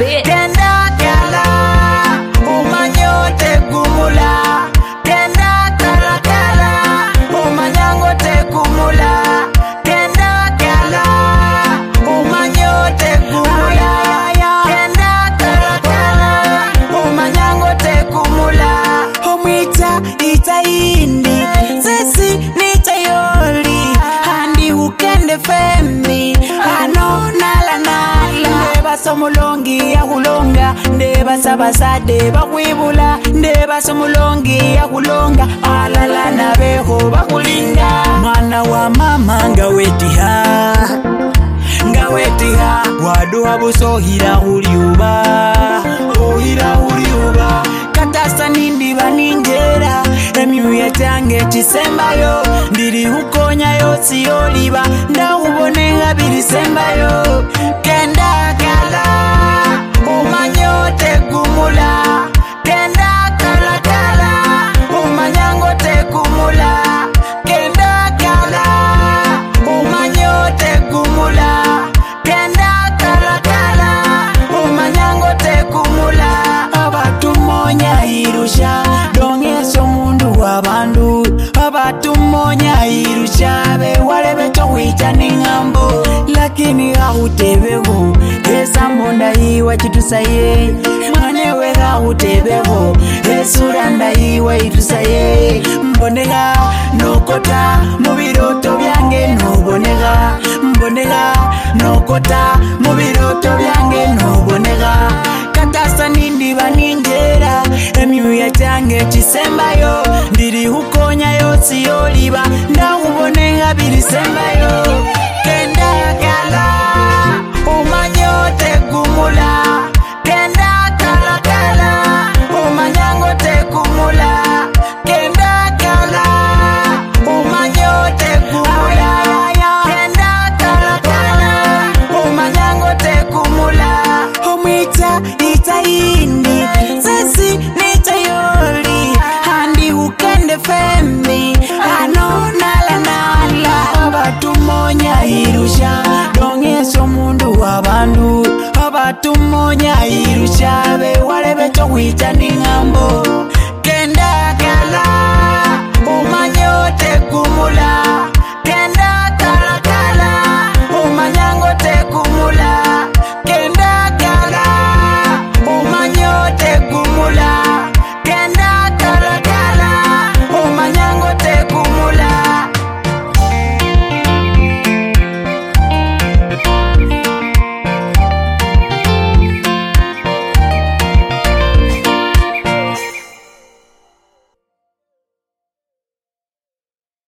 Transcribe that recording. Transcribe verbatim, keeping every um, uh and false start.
bit. Kenda kala umanyote kumula. Kenda kala kala umanyangote kumula. Kenda kala umanyote kumula. Kenda kala kala umanyangote kumula. Omwita ita indi sesi nita yoli handi ukende femi ano nala nala. Ndeba somulongi ya kulonga ndeba sabasade bakwibula. Ndeba somulongi ya kulonga alala nabeho bakulinda. Mwana wa mama nga wetiha nga wetiha waduha busohira uliuba ohira uliuba. Katasa nindi baninjera emyuye tange chisembayo. Ndiri hukonya yosi yoliba ndawubonenga birisembayo. Kenda kala umanyote kumula. Kenda kala kala umanyangote kumula. Kenda kala umanyote kumula. Kenda kala kala umanyangote kumula. Abatumonya irusha dongeso mundu wabandu. Abatumonya irusha be walebe tohita ningambo. Lakini hautebeho esa monda iwa chitusaye. Mwanewe hautebeho esura nda iwa itusaye. Mbonega nokota mubiroto byange nobonega. Mbonega nokota mubiroto byange nobonega. Katasa nindi baninjera emyuye tange chisembayo. Ndiri hukonya yosi yoliba ndawubonenga birisembayo. Kenda kala umanyote kumula. Kenda kala kala umanyangote kumula. Kenda kala umanyote kumula. Kenda kala kala umanyangote kumula. Omwita ita indi sesi nita yoli handi ukende femi ano nala nala. Abatumonya irusha dongeso mundu wabandu. Abatumonya irusha be walebe tohita ningambo.